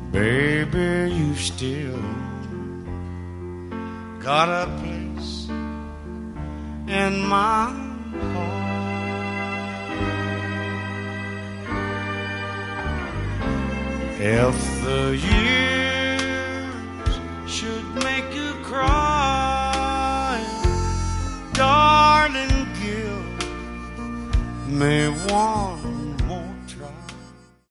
Baby, you still got a place in my heart. If the years should make you cry, darling, give me one